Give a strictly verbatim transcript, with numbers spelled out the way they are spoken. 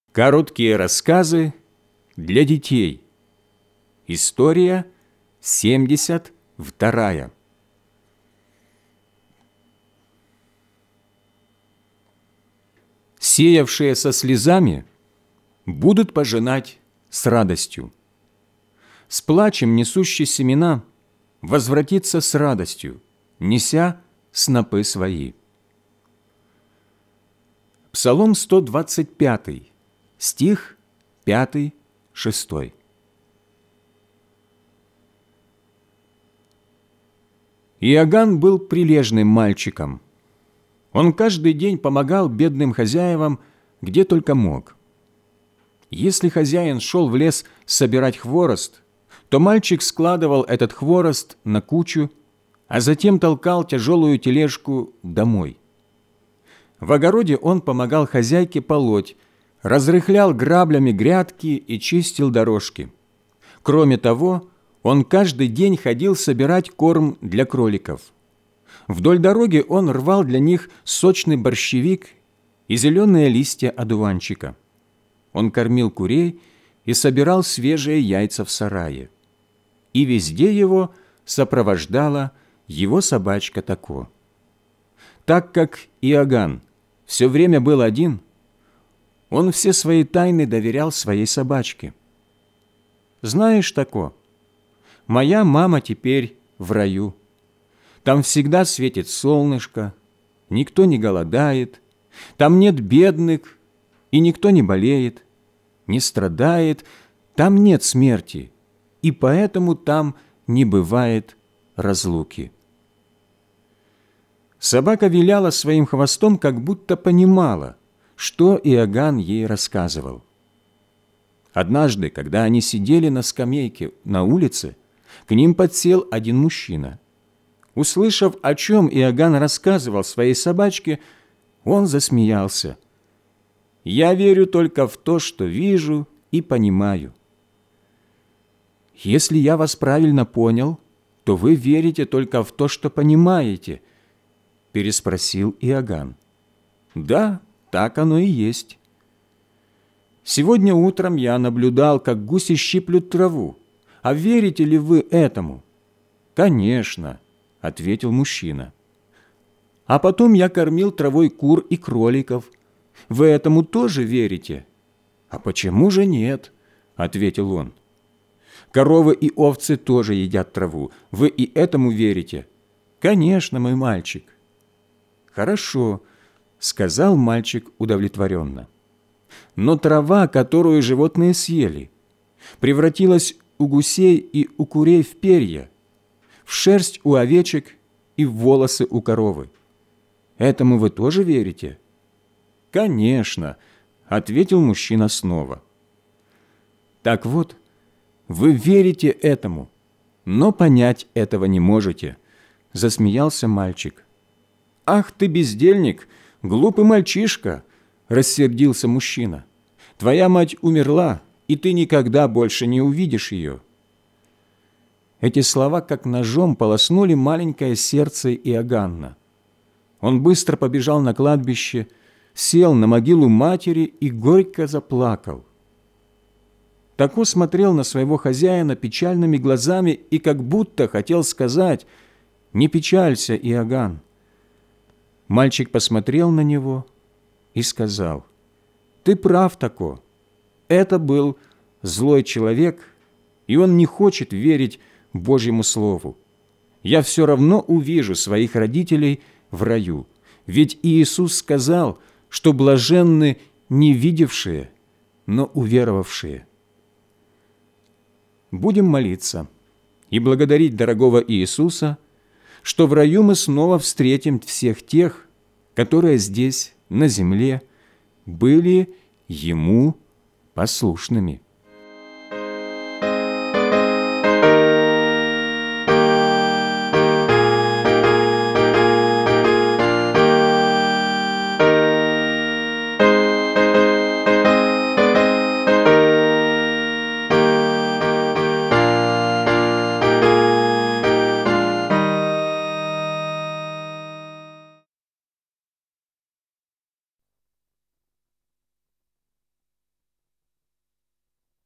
Короткие рассказы для детей. История семьдесят вторая. Сеявшие со слезами будут пожинать с радостью. С плачем несущий семена возвратится с радостью, неся снопы свои. Псалом сто двадцать пятый. Стих пятый, шестой. Иоганн был прилежным мальчиком. Он каждый день помогал бедным хозяевам, где только мог. Если хозяин шел в лес собирать хворост, то мальчик складывал этот хворост на кучу, а затем толкал тяжелую тележку домой. В огороде он помогал хозяйке полоть, разрыхлял граблями грядки и чистил дорожки. Кроме того, он каждый день ходил собирать корм для кроликов. Вдоль дороги он рвал для них сочный борщевик и зеленые листья одуванчика. Он кормил курей и собирал свежие яйца в сарае. И везде его сопровождала его собачка Тако. Так как Иоганн все время был один, он все свои тайны доверял своей собачке. «Знаешь, Тако, моя мама теперь в раю. Там всегда светит солнышко, никто не голодает, там нет бедных, и никто не болеет, не страдает, там нет смерти, и поэтому там не бывает разлуки». Собака виляла своим хвостом, как будто понимала, что Иоганн ей рассказывал. Однажды, когда они сидели на скамейке на улице, к ним подсел один мужчина. Услышав, о чем Иоганн рассказывал своей собачке, он засмеялся. «Я верю только в то, что вижу и понимаю». «Если я вас правильно понял, то вы верите только в то, что понимаете», – переспросил Иоганн. «Да, так оно и есть. Сегодня утром я наблюдал, как гуси щиплют траву. А верите ли вы этому?» «Конечно», – ответил мужчина. «А потом я кормил травой кур и кроликов. Вы этому тоже верите?» «А почему же нет?» – ответил он. «Коровы и овцы тоже едят траву. Вы и этому верите?» «Конечно, мой мальчик». «Хорошо», – сказал мальчик удовлетворенно. «Но трава, которую животные съели, превратилась у гусей и у курей в перья, в шерсть у овечек и в волосы у коровы. Этому вы тоже верите?» «Конечно», – ответил мужчина снова. «Так вот, вы верите этому, но понять этого не можете», – засмеялся мальчик. «Ах ты, бездельник, глупый мальчишка!» – рассердился мужчина. «Твоя мать умерла, и ты никогда больше не увидишь ее». Эти слова как ножом полоснули маленькое сердце Иоганна. Он быстро побежал на кладбище, сел на могилу матери и горько заплакал. Тако смотрел на своего хозяина печальными глазами и как будто хотел сказать: «Не печалься, Иоганн». Мальчик посмотрел на него и сказал: «Ты прав, Тако. Это был злой человек, и он не хочет верить Божьему Слову. Я все равно увижу своих родителей в раю, ведь Иисус сказал, что блаженны не видевшие, но уверовавшие». Будем молиться и благодарить дорогого Иисуса, что в раю мы снова встретим всех тех, которые здесь, на земле, были Ему послушными.